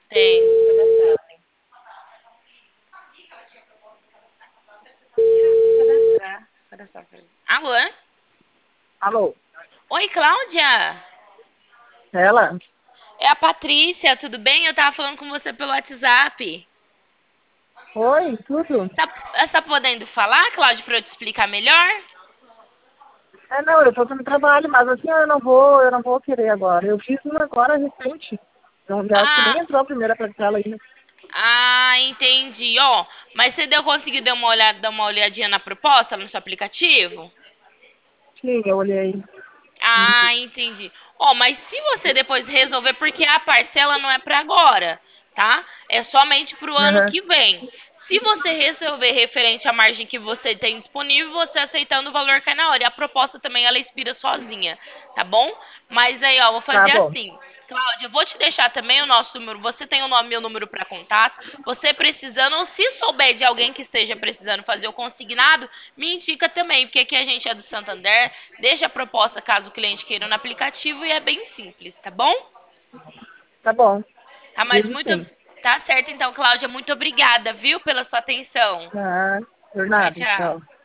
Tem. Cadastrar. Cadastrar. Alô? Alô, Oi, Cláudia? ela? É a Patrícia, tudo bem? Eu tava falando com você pelo WhatsApp. Oi, tudo? Tá podendo falar, Cláudia, pra eu te explicar melhor? Não, eu tô no trabalho, mas assim eu não vou querer agora. Eu fiz uma agora recente. Não, eu acho que nem Ah, entrou a primeira parcela ainda. entendi. Ó, mas você conseguiu dar uma olhadinha na proposta no seu aplicativo? Sim, eu olhei. Entendi. Ó, mas se você depois resolver, porque a parcela não é para agora, tá? É somente para o ano Aham. que vem. Se você resolver referente à margem que você tem disponível, você aceitando o valor cai na hora. E a proposta também ela expira sozinha, tá bom? Mas aí, ó, vou Tá fazer bom, assim. Cláudia, eu vou te deixar também o nosso número. Você tem o nome, meu número para contato. Você precisando, ou se souber de alguém que esteja precisando fazer o consignado, me indica também, porque aqui a gente é do Santander. Deixa a proposta caso o cliente queira no aplicativo e é bem simples, tá bom? tá bom. Tá, mas Digo muito. sim. Tá certo então, Cláudia. Muito obrigada, viu, pela sua atenção. Tá, por Tchau, nada, tchau. tchau.